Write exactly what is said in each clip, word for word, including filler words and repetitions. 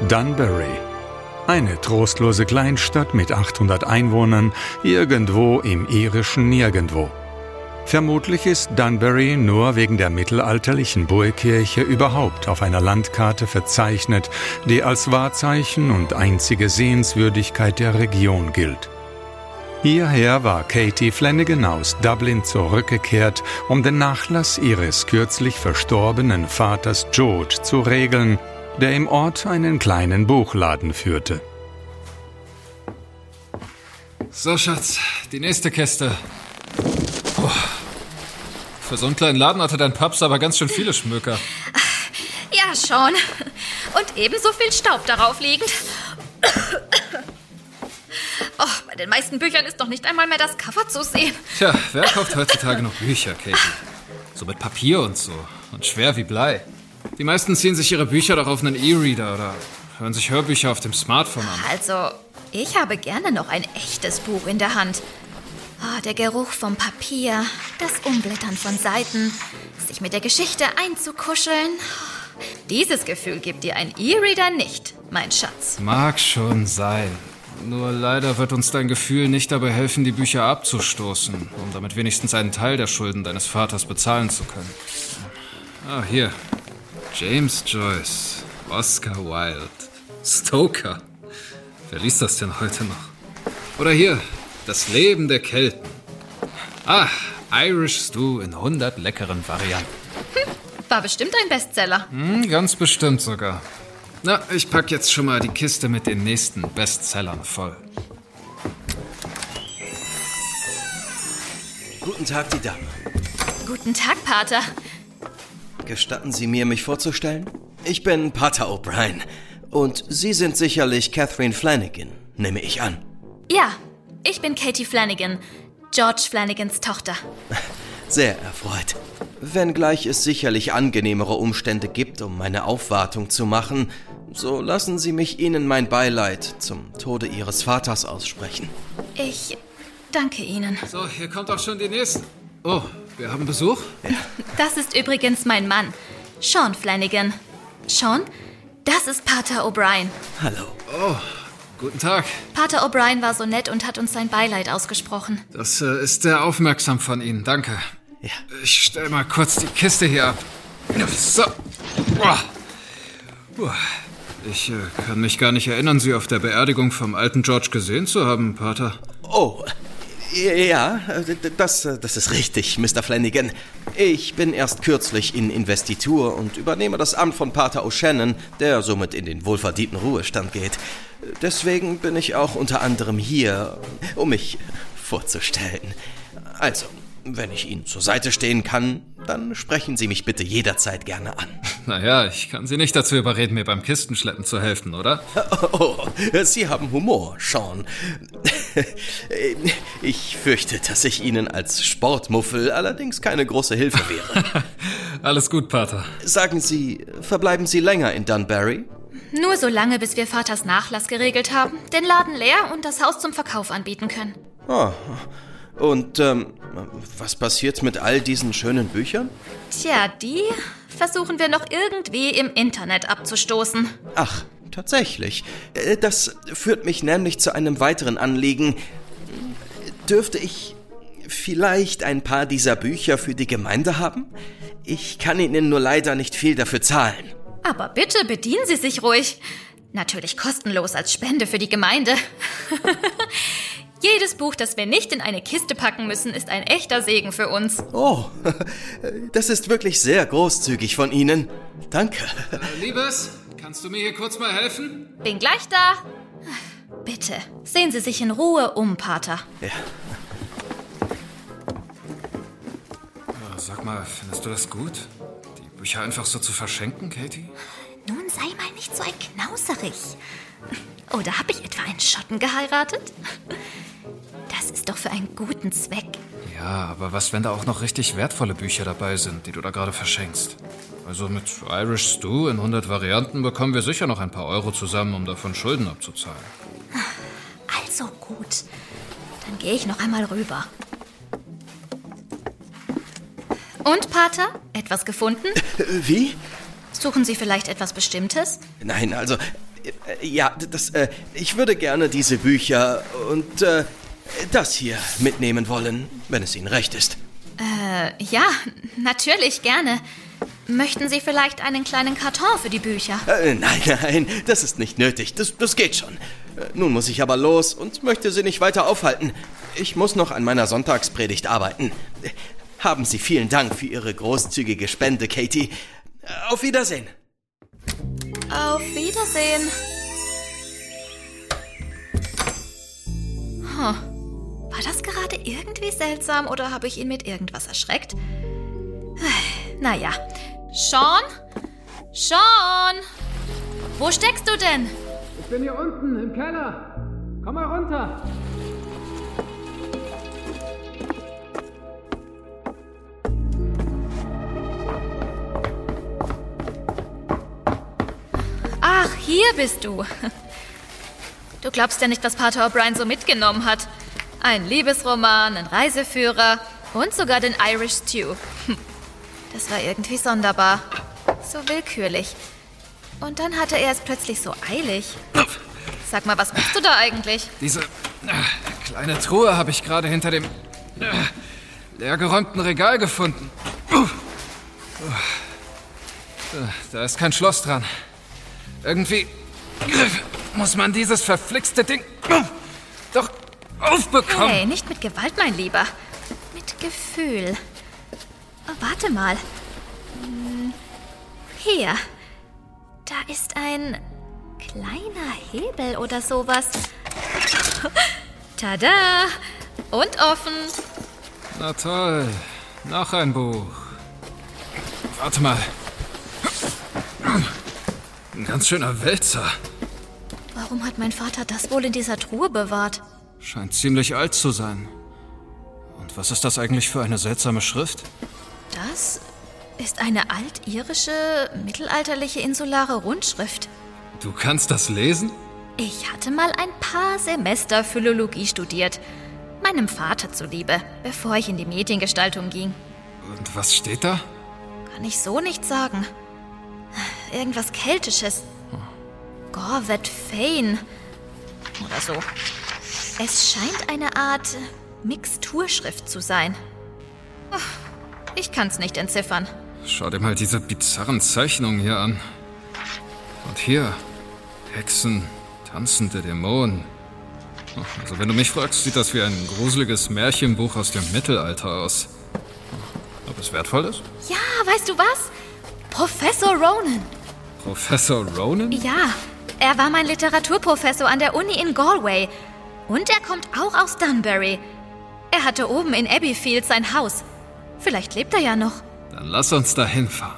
Dunbury. Eine trostlose Kleinstadt mit achthundert Einwohnern, irgendwo im irischen Nirgendwo. Vermutlich ist Dunbury nur wegen der mittelalterlichen Burgkirche überhaupt auf einer Landkarte verzeichnet, die als Wahrzeichen und einzige Sehenswürdigkeit der Region gilt. Hierher war Katie Flanagan aus Dublin zurückgekehrt, um den Nachlass ihres kürzlich verstorbenen Vaters George zu regeln, der im Ort einen kleinen Buchladen führte. So, Schatz, die nächste Kiste. Oh. Für so einen kleinen Laden hatte dein Paps aber ganz schön viele Schmöker. Ja, schon. Und ebenso viel Staub darauf liegend. Oh, bei den meisten Büchern ist doch nicht einmal mehr das Cover zu sehen. Tja, wer kauft heutzutage noch Bücher, Katie? So mit Papier und so. Und schwer wie Blei. Die meisten ziehen sich ihre Bücher doch auf einen E-Reader oder hören sich Hörbücher auf dem Smartphone an. Also, ich habe gerne noch ein echtes Buch in der Hand. Oh, der Geruch vom Papier, das Umblättern von Seiten, sich mit der Geschichte einzukuscheln. Dieses Gefühl gibt dir ein E-Reader nicht, mein Schatz. Mag schon sein. Nur leider wird uns dein Gefühl nicht dabei helfen, die Bücher abzustoßen, um damit wenigstens einen Teil der Schulden deines Vaters bezahlen zu können. Ah, hier. James Joyce, Oscar Wilde, Stoker. Wer liest das denn heute noch? Oder hier, Das Leben der Kelten. Ah, Irish Stew in hundert leckeren Varianten. Hm, war bestimmt ein Bestseller. Hm, ganz bestimmt sogar. Na, ich pack jetzt schon mal die Kiste mit den nächsten Bestsellern voll. Guten Tag, die Dame. Guten Tag, Pater. Gestatten Sie mir, mich vorzustellen? Ich bin Pater O'Brien. Und Sie sind sicherlich Catherine Flanagan, nehme ich an. Ja, ich bin Katie Flanagan, George Flanagans Tochter. Sehr erfreut. Wenngleich es sicherlich angenehmere Umstände gibt, um meine Aufwartung zu machen, so lassen Sie mich Ihnen mein Beileid zum Tode Ihres Vaters aussprechen. Ich danke Ihnen. So, hier kommt auch schon die nächste. Oh, wir haben Besuch? Ja. Das ist übrigens mein Mann, Sean Flanagan. Sean, das ist Pater O'Brien. Hallo. Oh, guten Tag. Pater O'Brien war so nett und hat uns sein Beileid ausgesprochen. Das äh, ist sehr aufmerksam von Ihnen, danke. Ja. Ich stell mal kurz die Kiste hier ab. So. Ich äh, kann mich gar nicht erinnern, Sie auf der Beerdigung vom alten George gesehen zu haben, Pater. Oh, ja, das, das ist richtig, Mister Flanagan. Ich bin erst kürzlich in Investitur und übernehme das Amt von Pater O'Shannon, der somit in den wohlverdienten Ruhestand geht. Deswegen bin ich auch unter anderem hier, um mich vorzustellen. Also, wenn ich Ihnen zur Seite stehen kann, dann sprechen Sie mich bitte jederzeit gerne an. Naja, ich kann Sie nicht dazu überreden, mir beim Kistenschleppen zu helfen, oder? Oh, Sie haben Humor, Sean. Ich fürchte, dass ich Ihnen als Sportmuffel allerdings keine große Hilfe wäre. Alles gut, Pater. Sagen Sie, verbleiben Sie länger in Dunbury? Nur so lange, bis wir Vaters Nachlass geregelt haben, den Laden leer und das Haus zum Verkauf anbieten können. Oh. Und ähm, was passiert mit all diesen schönen Büchern? Tja, die versuchen wir noch irgendwie im Internet abzustoßen. Ach, tatsächlich. Das führt mich nämlich zu einem weiteren Anliegen. Dürfte ich vielleicht ein paar dieser Bücher für die Gemeinde haben? Ich kann Ihnen nur leider nicht viel dafür zahlen. Aber bitte bedienen Sie sich ruhig. Natürlich kostenlos als Spende für die Gemeinde. Jedes Buch, das wir nicht in eine Kiste packen müssen, ist ein echter Segen für uns. Oh, das ist wirklich sehr großzügig von Ihnen. Danke. Äh, Liebes, kannst du mir hier kurz mal helfen? Bin gleich da. Bitte, sehen Sie sich in Ruhe um, Pater. Ja. Ja, sag mal, findest du das gut? Die Bücher einfach so zu verschenken, Katie? Nun sei mal nicht so ein Knauserig. Oder habe ich etwa einen Schotten geheiratet? Das ist doch für einen guten Zweck. Ja, aber was, wenn da auch noch richtig wertvolle Bücher dabei sind, die du da gerade verschenkst? Also mit Irish Stew in hundert Varianten bekommen wir sicher noch ein paar Euro zusammen, um davon Schulden abzuzahlen. Also gut, dann gehe ich noch einmal rüber. Und, Pater, etwas gefunden? Wie? Suchen Sie vielleicht etwas Bestimmtes? Nein, also, Äh, ja, das, äh, ich würde gerne diese Bücher und äh, das hier mitnehmen wollen, wenn es Ihnen recht ist. Äh, ja, natürlich, gerne. Möchten Sie vielleicht einen kleinen Karton für die Bücher? Äh, nein, nein, das ist nicht nötig. Das, das geht schon. Äh, nun muss ich aber los und möchte Sie nicht weiter aufhalten. Ich muss noch an meiner Sonntagspredigt arbeiten. Äh, haben Sie vielen Dank für Ihre großzügige Spende, Katie. Äh, auf Wiedersehen. Auf Wiedersehen. Huh. War das gerade irgendwie seltsam oder habe ich ihn mit irgendwas erschreckt? Naja. Sean? Sean? Wo steckst du denn? Ich bin hier unten im Keller. Komm mal runter. Ach, hier bist du. Du glaubst ja nicht, was Pater O'Brien so mitgenommen hat. Ein Liebesroman, ein Reiseführer und sogar den Irish Stew. Das war irgendwie sonderbar. So willkürlich. Und dann hatte er es plötzlich so eilig. Sag mal, was machst du da eigentlich? Diese äh, kleine Truhe habe ich gerade hinter dem äh, leergeräumten Regal gefunden. Uh, da ist kein Schloss dran. Irgendwie muss man dieses verflixte Ding uh, doch aufbekommen. Hey, nicht mit Gewalt, mein Lieber. Mit Gefühl. Oh, warte mal. Hm, hier. Da ist ein kleiner Hebel oder sowas. Tada! Und offen. Na toll. Noch ein Buch. Warte mal. Ein ganz schöner Wälzer. Warum hat mein Vater das wohl in dieser Truhe bewahrt? Scheint ziemlich alt zu sein. Und was ist das eigentlich für eine seltsame Schrift? Das ist eine altirische, mittelalterliche insulare Rundschrift. Du kannst das lesen? Ich hatte mal ein paar Semester Philologie studiert. Meinem Vater zuliebe, bevor ich in die Mediengestaltung ging. Und was steht da? Kann ich so nicht sagen. Irgendwas Keltisches. Gorvet Fein. Oder so. Es scheint eine Art Mixturschrift zu sein. Ich kann's nicht entziffern. Schau dir mal diese bizarren Zeichnungen hier an. Und hier, Hexen, tanzende Dämonen. Also wenn du mich fragst, sieht das wie ein gruseliges Märchenbuch aus dem Mittelalter aus. Ob es wertvoll ist? Ja, weißt du was? Professor Ronan. Professor Ronan? Ja, er war mein Literaturprofessor an der Uni in Galway. Und er kommt auch aus Dunbury. Er hatte oben in Abbeyfield sein Haus. Vielleicht lebt er ja noch. Dann lass uns da hinfahren.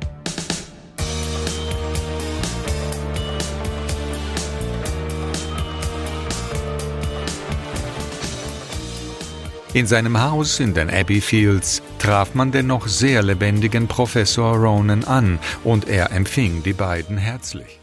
In seinem Haus in den Abbeyfields traf man den noch sehr lebendigen Professor Ronan an und er empfing die beiden herzlich.